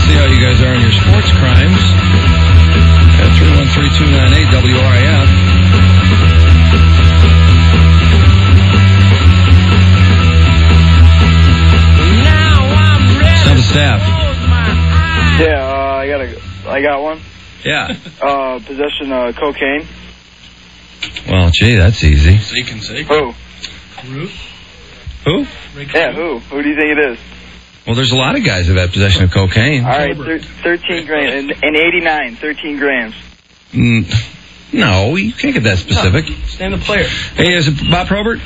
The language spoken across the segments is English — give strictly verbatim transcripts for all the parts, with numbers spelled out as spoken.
See how you guys are in your sports crimes. At three one three, two nine eight, W R I F. Stump the staff. Yeah, uh, I got a, I got one. Yeah. Uh, possession of cocaine. Well, gee, that's easy. Zeke and Zeke. Who? Ruth? Who? Yeah, who? Who do you think it is? Well, there's a lot of guys who have had possession of cocaine. All right, thir- thirteen grams. In, in eighty-nine, thirteen grams. Mm, no, you can't get that specific. Stand the player. Hey, is it Bob Probert?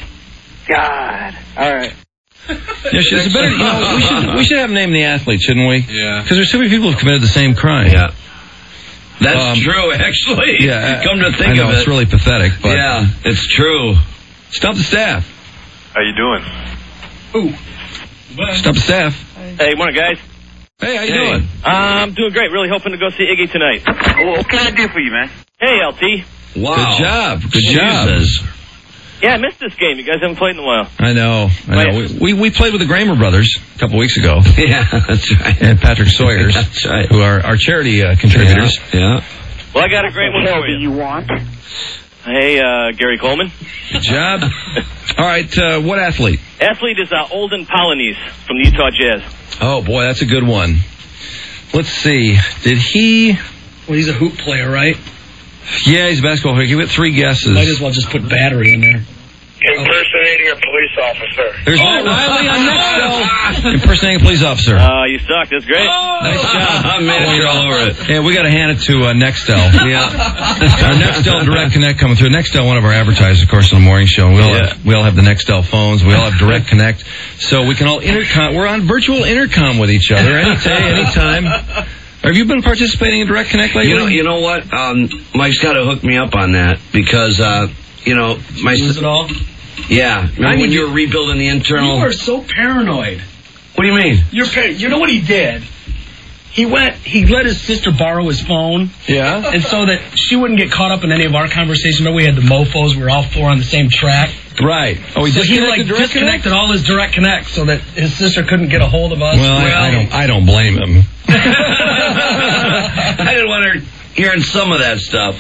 God. All right. Yeah, it's better, you know, we should we should have named the athlete, shouldn't we? Yeah. Because there's so many people who've committed the same crime. Yeah. That's Um, true, actually. Yeah. Come to think I know, of it. it's really pathetic, but... Yeah, it's true. Stump the staff. How you doing? Ooh. Stump the staff. Hey, morning, guys. Hey, how you hey. doing? I'm doing great. Really hoping to go see Iggy tonight. Well, what can I do for you, man? Hey, L T. Wow. Good job. Good Jesus. job. Yeah, I missed this game. You guys haven't played in a while. I know. I know. We, we we played with the Gramer brothers a couple weeks ago. Yeah, that's right. And Patrick Sawyers. That's right. Who are our charity uh, contributors. Yeah. yeah. Well, I got a great one for you. you want? Hey, uh, Gary Coleman. Good job. All right, uh, what athlete? Athlete is uh, Olden Polynice from the Utah Jazz. Oh, boy, that's a good one. Let's see. Did he... Well, he's a hoop player, right? Yeah, he's a basketball player. Give it three guesses. Might as well just put battery in there. Impersonating a police officer. There's Matt Riley on Nextel. Impersonating a police officer. Uh, you suck. That's great. Nice job. Man, you're all over it. Yeah, we got to hand it to uh, Nextel. Yeah. Our Nextel Direct Connect coming through. Nextel, one of our advertisers, of course, in the morning show. We all, Yeah. have, we all have the Nextel phones. We all have Direct Connect. So we can all intercom. We're on virtual intercom with each other any day, anytime. Have you been participating in Direct Connect lately? You know, you know what? Um, Mike's got to hook me up on that because, uh, you know, my Lose it all? yeah. Remember I when need you to- were rebuilding the internal? You are so paranoid. What do you mean? You're par- You know what he did? He went, he let his sister borrow his phone. Yeah? And so that she wouldn't get caught up in any of our conversations. Remember we had the mofos, we were all four on the same track. Right. Oh, he So he like disconnected Direct disconnected all his direct connects so that his sister couldn't get a hold of us. Well, I, I don't. I don't blame him. I didn't want her hearing some of that stuff.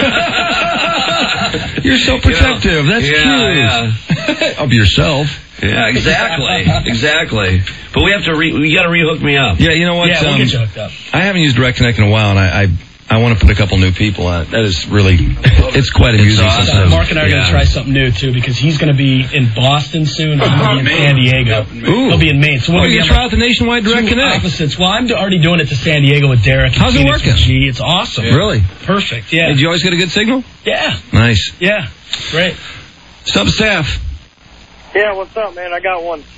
You're so protective. That's yeah, cute. Yeah. Of yourself. Yeah, exactly, exactly. But we have to re- we got to rehook me up. Yeah, you know what? Yeah, we'll um, get you hooked up. I haven't used Direct Connect in a while, and I I, I want to put a couple new people on it. That is really, it's quite amusing. awesome. sometimes. Mark and I are going Yeah. to try something new, too, because he's going to be in Boston soon. I'm going to be in San Diego. Ooh. He'll be in Maine. So Oh, we're you going can try out the Nationwide Direct two Connect. opposites. Well, I'm already doing it to San Diego with Derek. and How's it Phoenix working? with G. It's awesome. Really? Perfect, yeah. Did you always get a good signal? Yeah, Nice. yeah. Great. Sub staff. Yeah, what's up, man? I got one.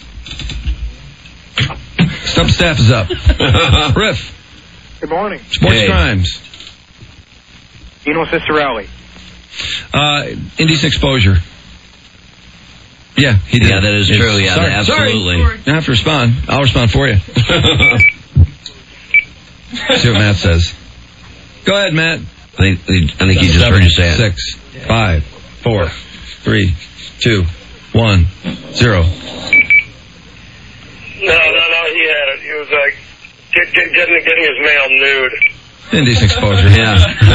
Sub staff is up. Riff. Good morning. Sports Hey. crimes. You know Sister Rowley? Uh, indecent exposure. Yeah, he did. Yeah, that is true. Yeah, Sorry. absolutely. Sorry. You don't have to respond. I'll respond for you. See what Matt says. Go ahead, Matt. I think, I think he just heard you say it. Six, five, four, three, two, one, zero. No, no, no, he had it. He was like get, get, getting, getting his mail nude. Indecent exposure. Yeah.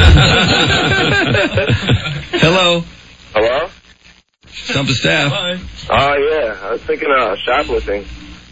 Hello. Hello? Stump the staff. Oh, yeah. I was thinking uh, shoplifting.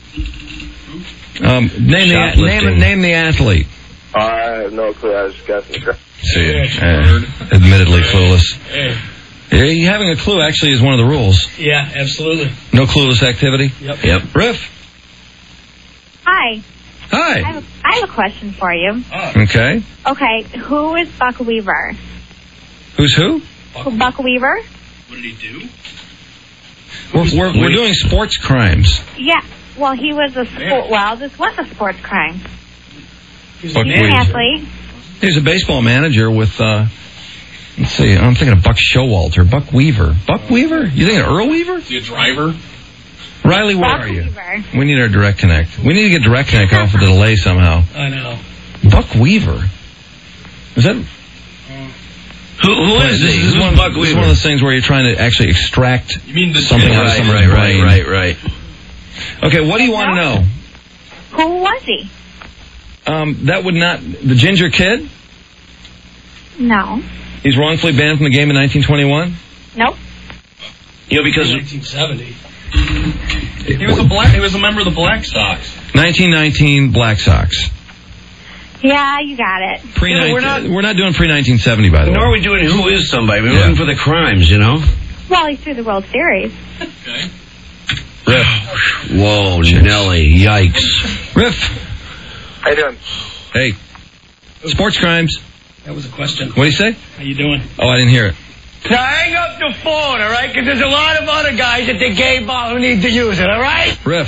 Um, name the name, Shoplifting. name the athlete. Oh, I have no clue. I was just guessing. See, uh, admittedly clueless. Yeah, you having a clue actually is one of the rules. Yeah, absolutely. No clueless activity. Yep. Yep. Riff. Hi. I Hi. have, a, I have a question for you. Okay. Okay, who is Buck Weaver? Who's who? Buck Weaver? What did he do? We're, we're, we're doing sports crimes. Yeah. Well, he was a sport. Well, this was a sports crime. He's Buck He's an Weaver. athlete. He's a baseball manager with, uh, let's see, I'm thinking of Buck Showalter. Buck Weaver. Buck Weaver? You thinking of Earl Weaver? Is he a driver? Riley, where Buck are you? Weaver. We need our Direct Connect. We need to get Direct Connect off with a delay somehow. I know. Buck Weaver? Is that... Who, who is This he? is Who's one, Buck this is Weaver? one of those things where you're trying to actually extract You mean the something out of Right, someone's right, brain. right, right, right. Okay, what do you want to know? Who was he? Um, that would not... The Ginger Kid? No. He's wrongfully banned from the game in nineteen twenty-one? Nope. You know, because... nineteen seventy. He was a black. He was a member of the Black Sox. nineteen nineteen Black Sox. Yeah, you got it. Pre Yeah, we're not- we're not doing pre nineteen seventy, by the Nor way. are we doing Who Is Somebody. We're Yeah. looking for the crimes, you know? Well, he's through the World Series. Okay. Riff. Whoa, Nelly. Yikes. Riff. How you doing? Hey. Sports crimes. That was a question. What do you say? How you doing? Oh, I didn't hear it. Now hang up the phone, all right? Because there's a lot of other guys at the game bar who need to use it, all right? Riff.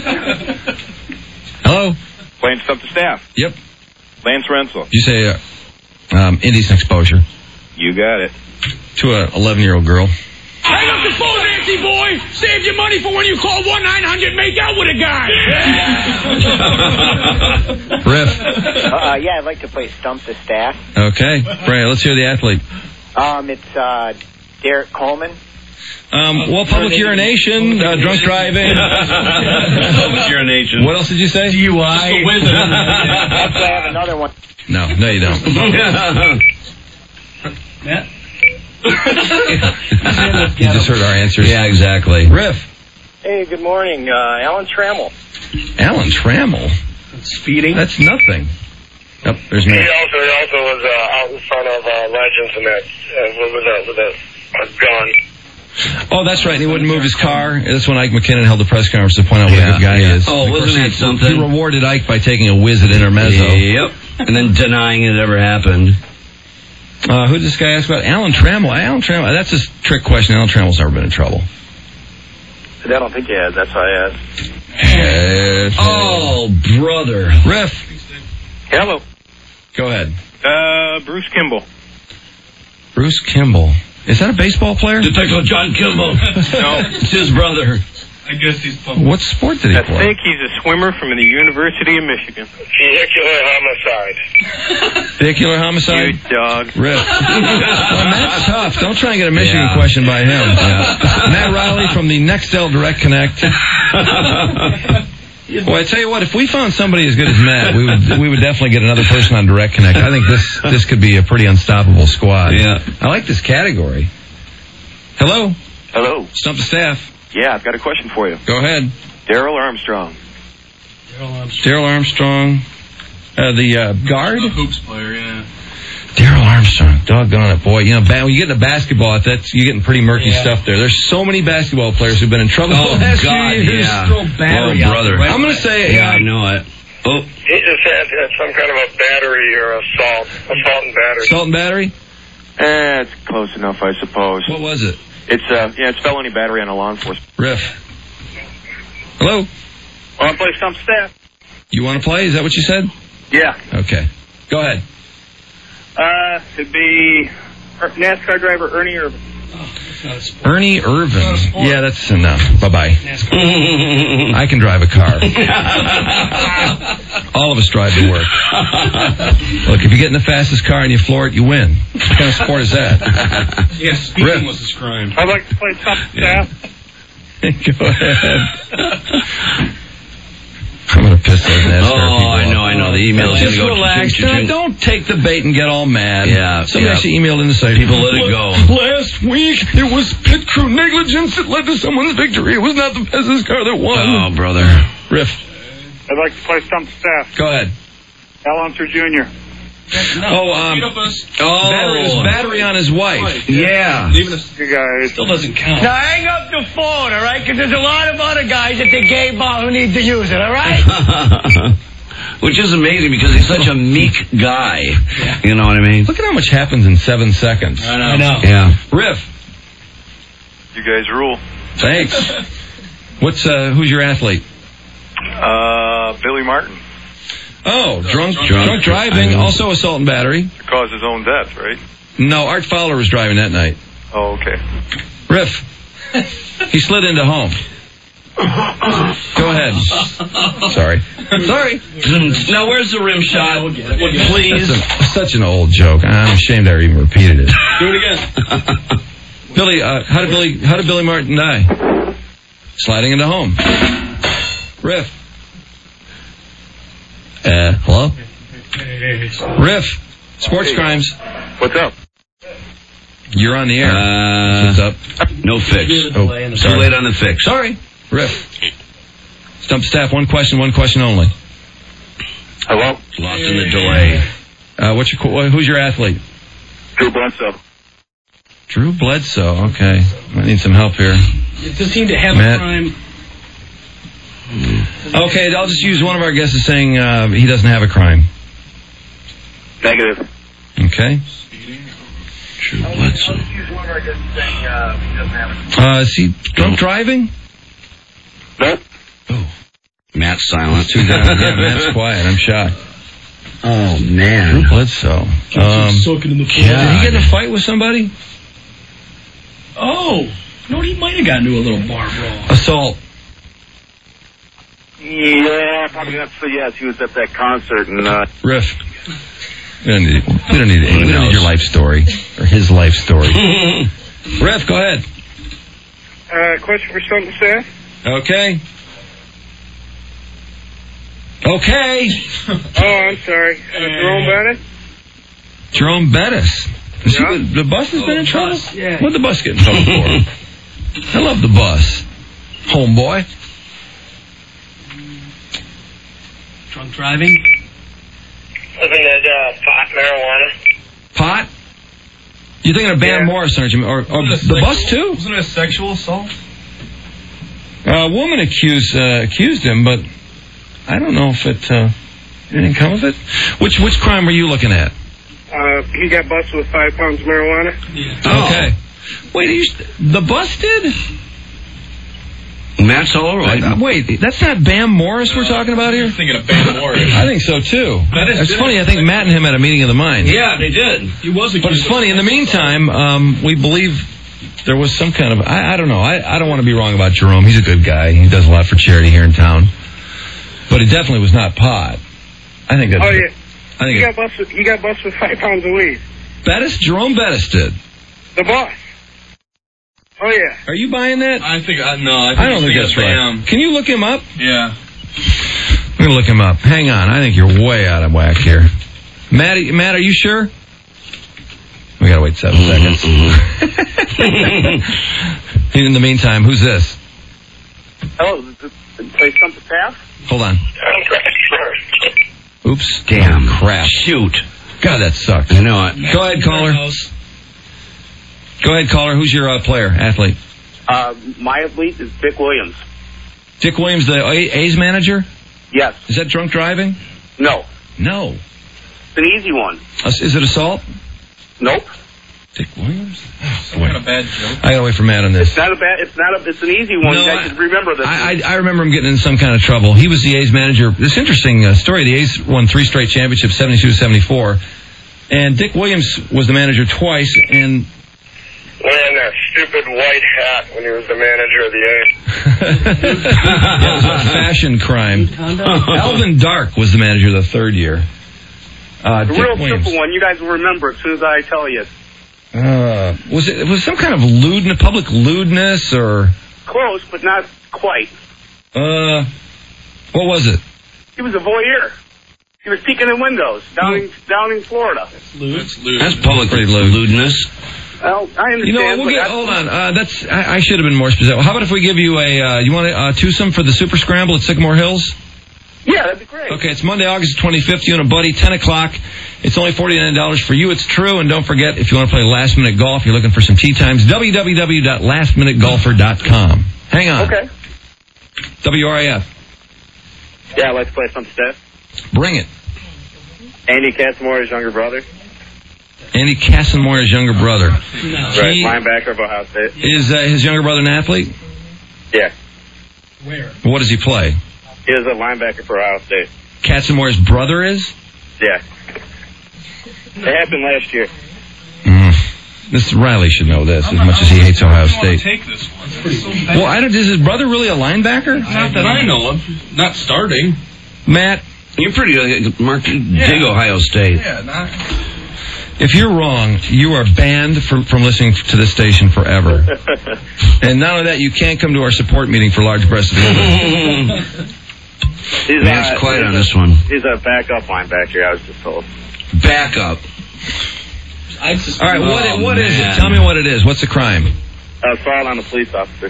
Hello? Playing stuff to staff. Yep. Lance Rensel. Did you say uh, um, indecent exposure You got it. to an eleven-year-old girl? Hang up the phone, Nancy boy! Save your money for when you call one nine hundred make out with a guy! Riff. Uh, yeah, I'd like to play Stump the Staff. Okay. Right, let's hear the athlete. Um, it's uh, Derek Coleman. Um, well, public urination, uh, drunk driving. Public urination. What else did you say? D U I. Actually, I have another one. No, no, you don't. Matt? You just heard our answers. Yeah, exactly. Riff. Hey, good morning. Uh, Alan Trammell. Alan Trammell. Speeding. That's nothing. Yep, there's He me. also he also was uh, out in front of uh, Legends and that uh, with a with a, a gun. Oh, that's right. And he wouldn't move his car. That's when Ike McKinnon held the press conference to point out what Yeah, a good guy yeah. he is. Oh, Of course, wasn't that he- something? He rewarded Ike by taking a whiz at intermezzo. Yep. And then denying it ever happened. Uh, who did this guy ask about? Alan Trammell. Alan Trammell. That's a trick question. Alan Trammell's never been in trouble. I don't think he has. That's why I asked. Oh, brother. Riff. Hello. Go ahead. Uh, Bruce Kimball. Bruce Kimball. Is that a baseball player? Detective John Kimball. No. It's his brother. I guess he's pumped. What sport did he I play? think he's a swimmer from the University of Michigan. Vehicular homicide. Vehicular homicide? You dog. Riff. Well, Matt's tough. Don't try and get a Michigan Yeah. question by him. Matt Riley from the Nextel Direct Connect. Well, I tell you what, if we found somebody as good as Matt, we would we would definitely get another person on Direct Connect. I think this this could be a pretty unstoppable squad. Yeah. I like this category. Hello? Hello. Stump the staff. Yeah, I've got a question for you. Go ahead. Daryl Armstrong. Daryl Armstrong. Uh, the uh, guard? The hoops player, yeah. Daryl Armstrong, doggone it, boy. You know, ba- when you get into basketball, that's you're getting pretty murky Yeah. stuff there. There's so many basketball players who've been in trouble. Oh, the last few God, years. yeah. Throw battery Oh, out brother. there, right? I'm going to say, Yeah, uh, I know it. Oh, He just had, had some kind of a battery or assault, assault and battery. Salt and battery? Eh, it's close enough, I suppose. What was it? It's uh, yeah, it's felony battery on a law enforcement. Riff. Hello? Want to play Stump Staff? You want to play? Is that what you said? Yeah. Okay. Go ahead. Uh, it'd be NASCAR driver Ernie Irvin. Ernie Irvin. Yeah, that's enough. Bye-bye. I can drive a car. All of us drive to work. Look, if you get in the fastest car and you floor it, you win. What kind of sport is that? Yes, speeding Riff. was his crime. I'd like to play Stump Staff. Go ahead. I'm going to piss those NASCAR oh, people I know, off. I know. The email's going Just to go. relax. ching, ching, ching. Don't take the bait and get all mad. Yeah, Somebody yeah. actually emailed in to say, People let it go. Last week, it was pit crew negligence that led to someone's victory. It was not the fastest car that won. Oh, brother. Riff. I'd like to play Stump Staff. Go ahead. Al Unser Junior Oh, um, Oh, battery, his battery on his wife. yeah. You guys. Still doesn't count. Now hang up the phone, all right? Because there's a lot of other guys at the game bar who need to use it, all right? Which is amazing because he's such a meek guy. You know what I mean? Look at how much happens in seven seconds. I know. I know. Yeah. Riff. You guys rule. Thanks. What's uh? Who's your athlete? Uh, Billy Martin Oh, drunk, drunk, drunk driving, driving. also assault and battery. caused his own death, right? No, Art Fowler was driving that night. Oh, okay. Riff. He slid into home. Go ahead. Sorry. Sorry. Now, where's the rim shot? We'll get it. We'll get it. Please. That's a, such an old joke. I'm ashamed I even repeated it. Do it again. Billy, uh, how did Billy? How did Billy Martin die? Sliding into home. Riff. Uh, hello? Riff, sports crimes. What's up? You're on the air. Uh, What's up? No fix. Oh, Too sorry. late on the fix. Sorry. Riff. Stump staff, one question, one question only. Hello? Lost in the delay. Uh, what's your, qu- who's your athlete? Drew Bledsoe. Drew Bledsoe. Okay. I need some help here. Does it seem to have Matt. a crime? Okay, I'll just use one of our guesses saying uh, he doesn't have a crime. Negative. Okay. Drew Bledsoe. Uh, is he drunk driving? Nope. Oh. Matt's silent. Too down. Yeah, Matt's quiet. I'm shocked. Oh, Drew man. Bledsoe. Um, Soaking in the pool. did he get in a fight with somebody? Oh, no, he might have gotten into a little bar brawl. Assault. Yeah, probably not. So yes, he was at that concert and uh, Riff. We don't need, we don't need, we don't need your life story or his life story. Riff, go ahead. uh, question for something, sir. Okay. Okay. Oh, I'm sorry. Uh, Jerome Bennett? Jerome Bettis. Is he- Yeah. the bus has been in trouble? bus, yeah. What'd the bus get in trouble for? I love the bus. Homeboy. Drunk driving? Wasn't that uh, pot marijuana? Pot? You're thinking of Van Yeah. Morrison, aren't you? Or, or the bus, too? Wasn't it a sexual assault? A woman accused uh, accused him, but I don't know if it uh, didn't come of it. Which which crime were you looking at? Uh, he got busted with five pounds of marijuana. Yeah. Okay. Wait, you, the bus did? Matt's all right. Uh, wait, that's not Bam Morris we're talking about here? Thinking of Bam Morris. I think so, too. That is It's good. funny, I think Matt and him had a meeting of the mind. Yeah, they did. He was But it's accused funny, in the meantime, um, we believe there was some kind of, I, I don't know, I, I don't want to be wrong about Jerome. He's a good guy. He does a lot for charity here in town. But it definitely was not pot. I think that's... Oh yeah. I think He got it, busted. He got busted with five pounds of weed. Bettis? Jerome Bettis did. The boss. Oh yeah. Are you buying that? I think, uh, no, I, think I don't think he's that's thinking of right. Bam. Can you look him up? Yeah. I'm going to look him up. Hang on. I think you're way out of whack here. Matt, Matt, are you sure? We got to wait seven seconds. In the meantime, who's this? Oh, play something fast. Hold on. Oops. Damn. Oh, crap. Shoot. God, that sucks. I know it. Go ahead, caller. Go ahead, caller. Who's your uh, player, athlete? Uh, my athlete is Dick Williams. Dick Williams, the A- A's manager? Yes. Is that drunk driving? No. No. It's an easy one. Uh, is it assault? Nope. Dick Williams? Some kind of bad joke. I gotta wait for Matt on this. It's not a bad. It's not a. It's an easy one. No, you guys I- should remember this. I, I, I remember him getting in some kind of trouble. He was the A's manager. This interesting uh, story. The A's won three straight championships, seventy-two to seventy-four. And Dick Williams was the manager twice, and... Wearing that stupid white hat when he was the manager of the A's. yeah, it was a fashion crime. Alvin Dark was the manager the third year. Uh, The Dick real Williams. simple one. You guys will remember as soon as I tell you. Uh, was it, it was some kind of lewdness, public lewdness, or... Close, but not quite. Uh, what was it? He was a voyeur. He was peeking in windows down in, down in Florida. That's lewd. That's public Pretty lewd. lewdness. Well, I understand. You know, we'll but get, that's- hold on. Uh, that's I, I should have been more specific. How about if we give you a, uh, you want a uh, twosome for the Super Scramble at Sycamore Hills? Yeah, that'd be great. Okay, it's Monday, August twenty-fifth. You and a buddy, ten o'clock. It's only forty-nine dollars for you. It's true. And don't forget, if you want to play last minute golf, you're looking for some tee times, w w w dot last minute golfer dot com. Hang on. Okay. W R A F. Yeah, let's play some stuff. Bring it. Andy Casamore's younger brother. Andy Casamore's younger brother. Right, He- linebacker of Ohio State. Is uh, his younger brother an athlete? Yeah. Where? What does he play? He was a linebacker for Ohio State. Casamore's brother is? Yeah. It happened last year. Mm. This Riley should know this as much as he hates Ohio I don't want to State. take this one. It's so bad. Well, I don't, is his brother really a linebacker? Not that I know of. Not starting. Matt, You're pretty, uh, Mark, you dig Ohio State. Yeah, not. if you're wrong, you are banned from, from listening to this station forever. And not only that, you can't come to our support meeting for large breasted women. He's Man's uh, quiet he's on a- this one. He's a backup linebacker, I was just told. Backup. All right, what, Oh, what is it? man. Tell me what it is. What's the crime? Assault on a police officer. Do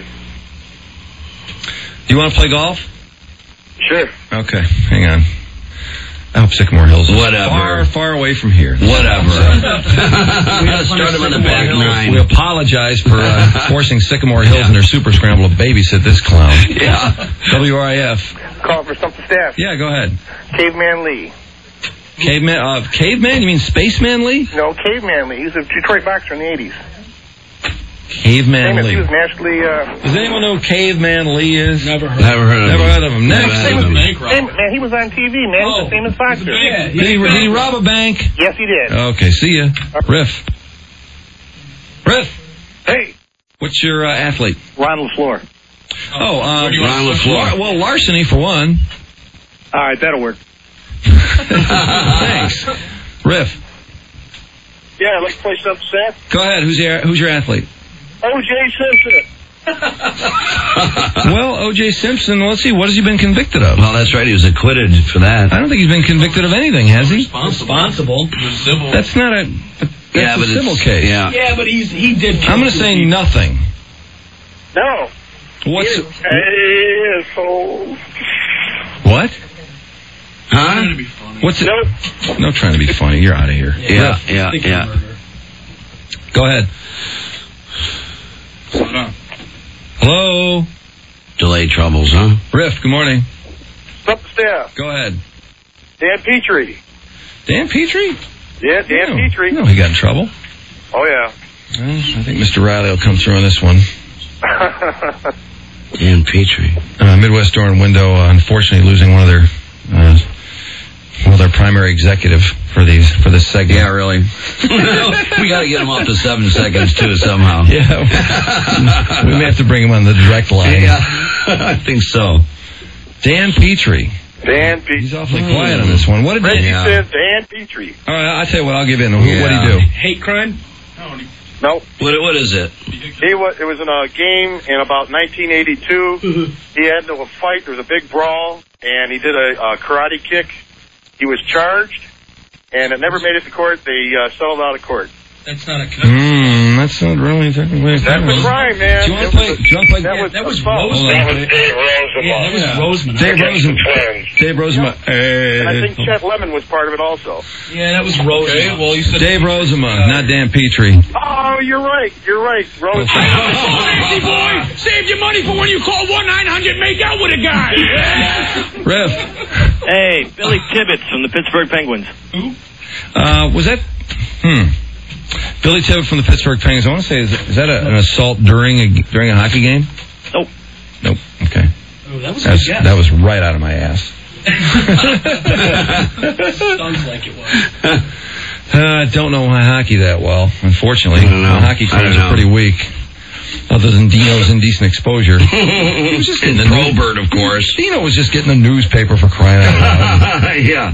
you want to play golf? Sure. Okay, hang on. I hope Sycamore Hills is Whatever. far, far away from here. Whatever. Start him on the back nine. We apologize for uh, forcing Sycamore Hills and their super scramble to babysit this clown. Yeah. W R I F. Call for something staff. Yeah, go ahead. Caveman Lee. Caveman, uh, Caveman? You mean Spaceman Lee? No, Caveman Lee. He was a Detroit boxer in the eighties. Caveman Famous. Lee. He was nationally... Uh, Does anyone know who Caveman Lee is? Never heard. Never heard of Never him. heard of him. Next. Never heard of him. Bank robber. Hey, man, he was on T V, man. Oh, He's a famous boxer. Yeah, Did he, did he rob a bank? Yes, he did. Okay, see ya. Riff. Riff. Hey, What's your uh, athlete? Ronald Floor. Oh, um, Where do you want Ron to LaFleur. lar- well, larceny for one. All right, that'll work. Thanks. Riff. Yeah, I'd like to play something staff. Go ahead. Who's your Who's your athlete? O J Simpson. Well, O J Simpson. Let's see. What has he been convicted of? Well, that's right. He was acquitted for that. I don't think he's been convicted of anything, has he? Responsible. Civil. That's not a. That's yeah, a but civil it's, case. Yeah. Yeah, but he's he did. I'm going to say nothing. No. What's Asshole. what? Huh? Trying to be funny. What's it? Nope. No, trying to be funny. You're out of here. Yeah, yeah, Thinking yeah. murder. Go ahead. Hold on. Hello, Delay troubles, huh? Riff. Good morning. Something staff. Go ahead. Dan Petrie. Dan Petrie? Yeah, Dan no. Petrie. No, he got in trouble. Oh, yeah. Well, I think Mister Riley will come through on this one. Dan Petrie. Uh, Midwest Door and Window, uh, unfortunately, losing one of their uh, one of their primary executive for these for this segment. Yeah, really. We got to get him up to seven seconds too somehow. Yeah, we may have to bring him on the direct line. Yeah, I think so. Dan Petrie. Dan Petrie. He's awfully quiet on this one. What did Reggie he? Yeah. says Dan Petrie. All right, I'll tell you what. I'll give in. Who, What Yeah. did he do? Hate crime. No. What, what is it? He was, it was in a game in about nineteen eighty-two. He had to a fight. There was a big brawl, and he did a, a karate kick. He was charged, and it never made it to court. They uh, settled out of court. That's not a. Hmm, that's not really technically a That's crime. a crime, man. Do you want It to play? was Do you want to play? That Yeah, was that was assault. Rosemont. That That was was Dave Yeah, that was Rosemont. Dave Against the Rosenberg. Twins. Dave Rosenberg. And I think Hey. Chet Lemon was part of it also. Yeah, that was Rosemont. Okay, well, you said... Dave Rosenberg, not Dan Petrie. Oh, you're right. You're right. Rose. Nancy boy, save your money for when you call one nine hundred make out with a guy. Riff. Hey, Billy Tibbetts from the Pittsburgh Penguins. Uh, was that? Hmm. Billy Tibbett from the Pittsburgh Penguins. I want to say, is, is that a, an assault during a during a hockey game? Nope. Nope. Okay. Oh, that was a That's, good guess. that was right out of my ass. Sounds like it was. Uh, I don't know hockey that well, unfortunately. I don't know. My hockey I don't teams are know. pretty weak. Other than Dino's indecent exposure. He was just getting And the Probert, of course. Dino was just getting the newspaper for crying out loud. Yeah.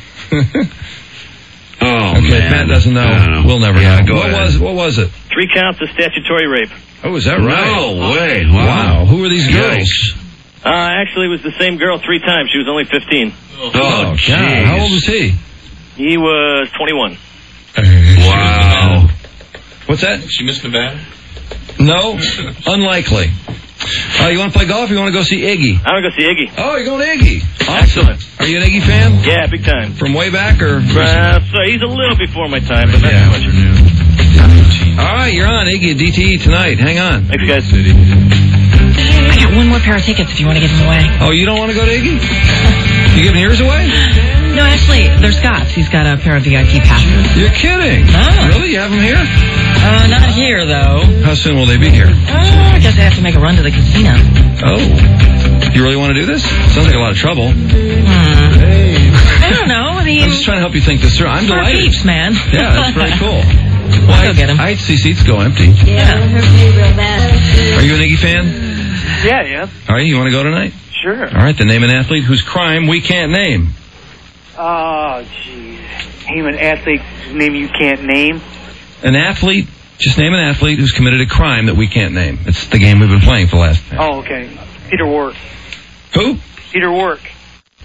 Oh, Okay, man. Matt doesn't know. I don't know. We'll never Yeah, know. go what ahead. was what was it? Three counts of statutory rape. Oh, is that right? No way. Wow. Wow. Who are these girls? Yikes. Uh, actually, it was the same girl three times. She was only fifteen. Oh, God. jeez. How old was he? He was twenty-one. Wow. What's that? She missed Nevada? No, unlikely. Uh, you want to play golf or you want to go see Iggy? I'm going to go see Iggy. Oh, you're going to Iggy. Awesome. Excellent. Are you an Iggy fan? Yeah, big time. From way back or? Uh, so he's a little before my time, but not Yeah. too much. All right, you're on Iggy at D T E tonight. Hang on. Thanks, guys. I got one more pair of tickets if you want to give them away. Oh, you don't want to go to Iggy? You giving yours away? No, actually, they're Scott's. He's got a pair of V I P passes. You're kidding. Oh. Really? You have them here? Uh, not here, though. How soon will they be here? Uh, I guess I have to make a run to the casino. Oh. You really want to do this? Sounds like a lot of trouble. Hmm. I don't know. I mean, I'm just trying to help you think this through. I'm for delighted. peeps, man. Yeah, that's very cool. Well, I'll go I'd, get 'em. I'd see seats go empty. Yeah. Are you an Iggy fan? Yeah, yeah. All right, you want to go tonight? Sure. All right, then name an athlete whose crime we can't name. Oh, jeez. Name an athlete whose name you can't name. An athlete, just name an athlete who's committed a crime that we can't name. It's the game we've been playing for the last... Oh, okay. Peter Work. Who? Peter Work.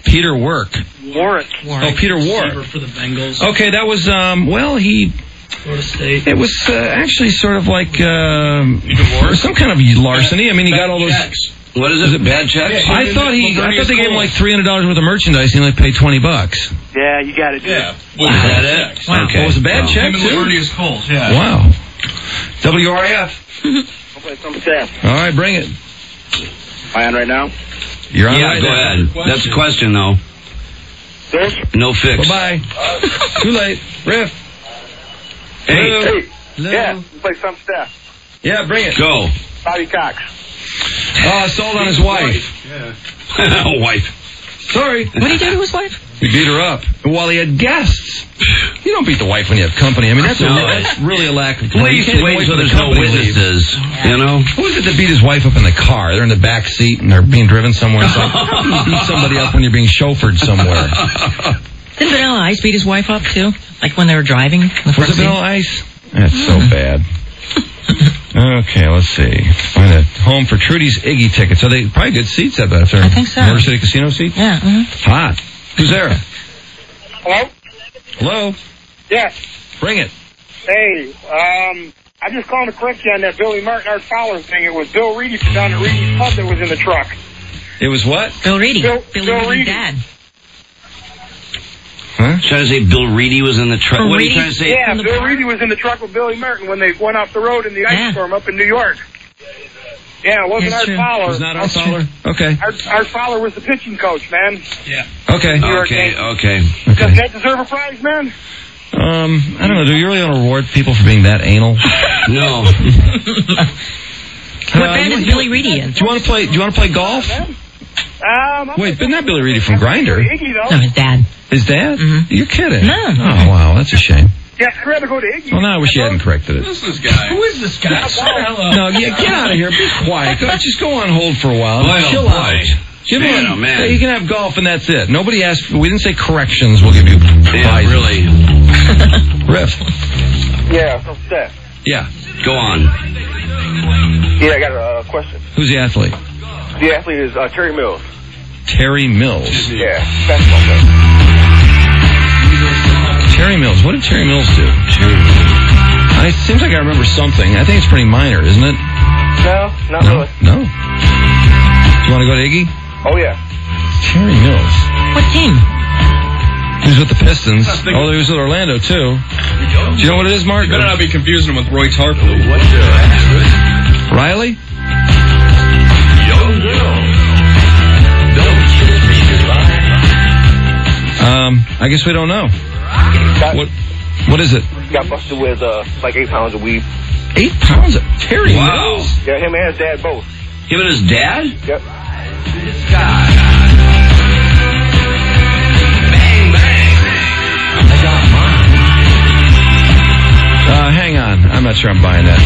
Peter Work. Warwick. Oh, Peter Receiver Warwick. for the Bengals. Okay, that was, um, well, he... Florida State. It was uh, actually sort of like um, some kind of larceny. I mean, he got all those... Checks. What is it? Bad checks? I thought he, I thought they gave him like three hundred dollars worth of merchandise. He only paid twenty bucks. Yeah, you got it. Yeah. Is that it? Wow. Okay. Oh, it was a bad Wow. check, Him and too? Lavernius Coles, yeah. Wow. W R F. I'll play some staff. All right, bring it. Am I on right now? You're on Yeah, right go now. ahead. That's a question, though. This? No fix. Bye-bye. Too late. Riff. Hey, Hello. Hey. Hello. Yeah, we'll play some staff. Yeah, bring it. go. Bobby Cox. Oh, sold on his wife. Wife. Sorry. What did he do to his wife? He beat her up while he had guests. You don't beat the wife when you have company. I mean, that's, a, No. that's really a lack of... Please You can't wait wait so for the there's no company to leave. witnesses. You know? Who is it that beat his wife up in the car? They're in the back seat and they're being driven somewhere. It's like, how do you beat somebody up when you're being chauffeured somewhere? Didn't Vanilla Ice beat his wife up, too? Like when they were driving? In the Was front it seat? Vanilla Ice? That's so bad. Okay, let's see. Find a home for Trudy's Iggy tickets. Are they probably good seats, I bet, if they're I think so. Motor City Casino seats? Yeah. Mm-hmm. Hot. Who's there? Hello? Hello? Yes. Bring it. Hey, um, I'm just calling to correct you on that Billy Martin Art Fowler thing. It was Bill Reedy from down at Reedy's Pub that was in the truck. It was what? Bill Reedy. Bill- Bill, Bill Reedy's Reedy. dad. Huh? Trying to say Bill Reedy was in the truck. Bill What are you Reedy? trying to say? Yeah, From the Bill bar? Reedy was in the truck with Billy Martin when they went off the road in the ice Yeah. storm up in New York. Yeah, it wasn't That's Art true. Fowler. It was not Art Art- Fowler? Okay. Art, Art Fowler was the pitching coach, man. Yeah. Okay. Okay, okay. Doesn't Okay. that deserve a prize, man? Um, I don't know. Do you really want to reward people for being that anal? No. What band is Billy Reedy in? Do you want to play? Do you want to play golf? Um, I'm Wait, but not Billy Reedy from Grindr. Iggy, though. No, his dad. His dad? Mhm. You're kidding? No. Oh wow, that's a shame. Yeah, I'd rather go to Iggy. Well, now I wish you hadn't corrected it. Who's this guy? Who is this guy? Hello. No, yeah, get out of here. Be quiet. Go, just go on hold for a while. Boy, oh, Chill boy. out. Give Man, him, oh, man. You can have golf and that's it. Nobody asked. We didn't say corrections. We'll give you Yeah, prizes. really. Riff. Yeah, some staff. Yeah. Go on. Yeah, I got a uh, question. Who's the athlete? The athlete is uh, Terry Mills. Terry Mills. Yeah, basketball player. Terry Mills. What did Terry Mills do? I, it seems like I remember something. I think it's pretty minor, isn't it? No, not No. really. No. Do you want to go to Iggy? Oh, yeah. Terry Mills. What team? He was with the Pistons. Oh, he was with Orlando, too. Do you know what it is, Mark? You better not be confusing him with Roy Tarpley. Riley? Um, I guess we don't know. Got, What? What is it? got busted with uh, like eight pounds of weed. Eight pounds of Terry Wow. Mills? Yeah, him and his dad both. Him and his dad? Yep. Uh, hang on. I'm not sure I'm buying that.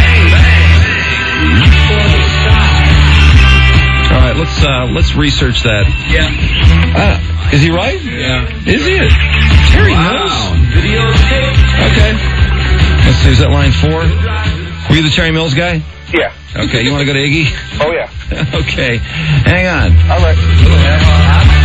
All right, let's uh, let's research that. Yeah. Uh, is he right? Yeah. Is he? Terry Mills? Okay. Let's see. Is that line four? Were you the Terry Mills guy? Yeah. Okay. You want to go to Iggy? Oh, yeah. Okay. Hang on. All right.